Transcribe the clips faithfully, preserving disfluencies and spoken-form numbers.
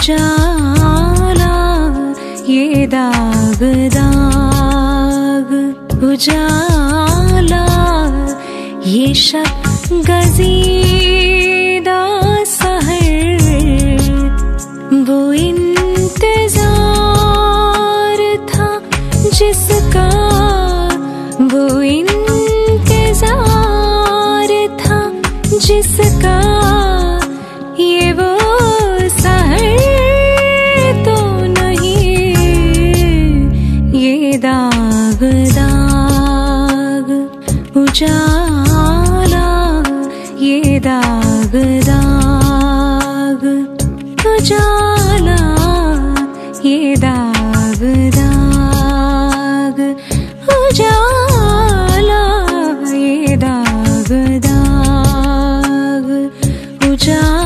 उजाला ये दाग दाग, उजाला ये शब गजीदा सहर, वो इंतजार था जिसका, वो इंतजार था जिसका, ये वो सहर तो नहीं, ये दाग दाग उजाला ये दाग दाग, उजाला ये दाग दाग, उजाला ये दाग दाग, उजाला।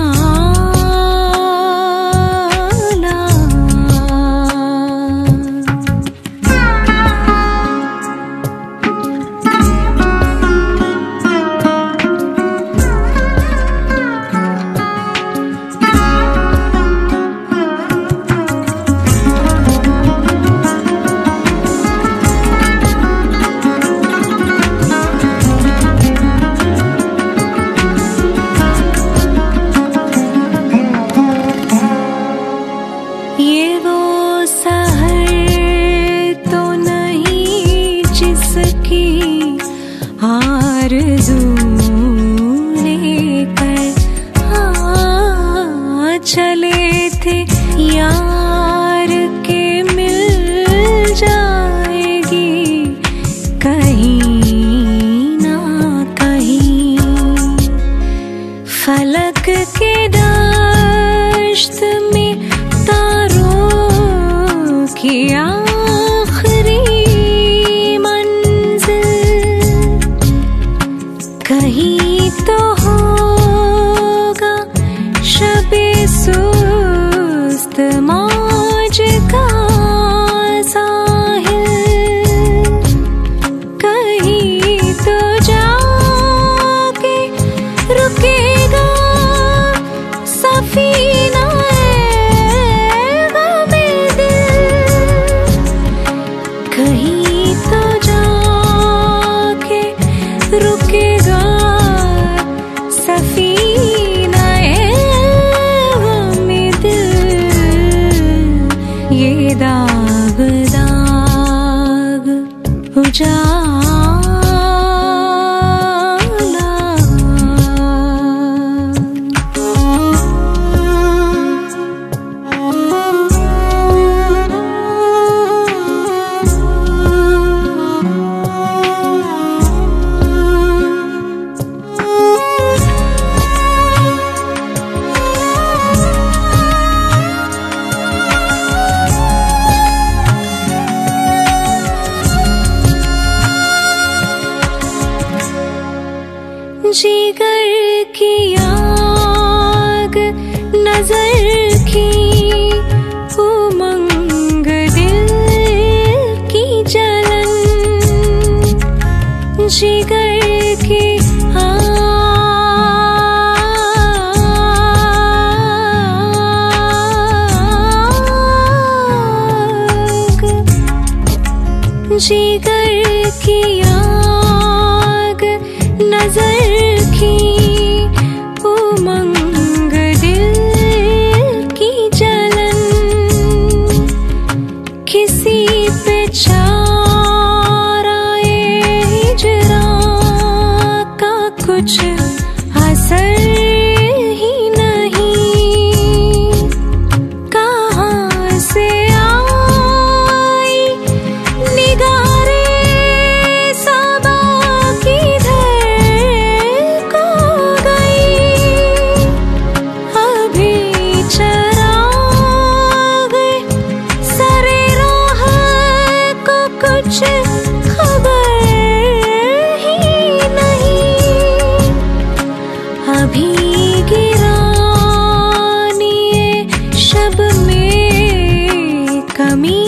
ये वो सहर तो नहीं जिसकी आरज़ू लेकर हाँ चले थे यार के, मिल जाएगी कहीं ना कहीं, फलक के दश्त में की आखिरी मंजिल, कहीं तो होगा शबे सुस्त मौज का साहिल, कहीं तो जाके रुकेगा सफीना कहीं तो जाके रुकेगा सफीना में दिल, ये दाग दाग उजाला। जिगर की आग, नजर की उमंग, दिल की जलन, जिगर की आग, जिगर की आग, नजर की उमंग, दिल की जलन, किसी पे चाराए हिजरां का कुछ असर ही नहीं, कहाँ से आई निगारे सबा किधर को गई, अभी चराग सरे राह को कुछ खबर ही नहीं, अभी गिरानी शब में कमी